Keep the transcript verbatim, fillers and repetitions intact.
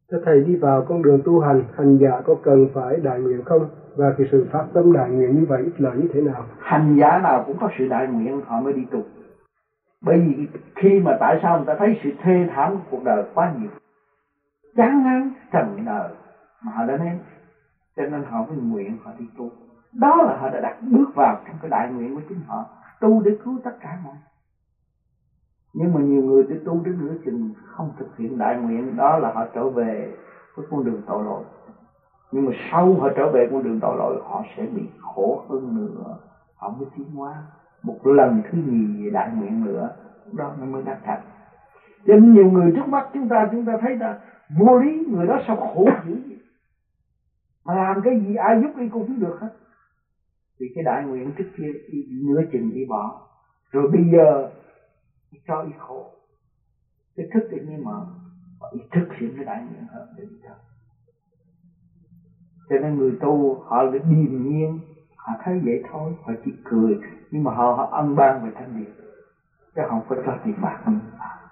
Thưa Thầy, đi vào con đường tu hành, hành giả có cần phải đại nguyện không? Và cái sự phát tâm đại nguyện như vậy ích lợi như thế nào? Hành giả nào cũng có sự đại nguyện họ mới đi tu. Bởi vì khi mà tại sao người ta thấy sự thê thảm của cuộc đời quá nhiều, chán ngán trần đời mà họ đã nếm, cho nên họ mới nguyện họ đi tu. Đó là họ đã đặt bước vào trong cái đại nguyện của chính họ, tu để cứu tất cả mọi. Nhưng mà nhiều người đi tu đến nửa chừng không thực hiện đại nguyện, đó là họ trở về với con đường tội lỗi. Nhưng mà sau họ trở về con đường tội lỗi, họ sẽ bị khổ hơn nữa, họ mới tiến hóa một lần thứ nhì về đại nguyện nữa, đó nó mới đắc thành. Cho nên nhiều người trước mắt chúng ta chúng ta thấy là vô lý, người đó sao khổ dữ vậy, mà làm cái gì ai giúp đi cũng được hết. Vì cái đại nguyện trước kia đi nửa chừng đi bỏ, rồi bây giờ cho ý khổ, cái thức tự nhiên mở và ý thực hiện cái đại nguyện hơn để đi đâu. Cho nên người tu họ là điềm nhiên, họ thấy vậy thôi, họ chỉ cười, nhưng mà họ họ ân ban về thanh điển, chứ không phải cho tiền bạc.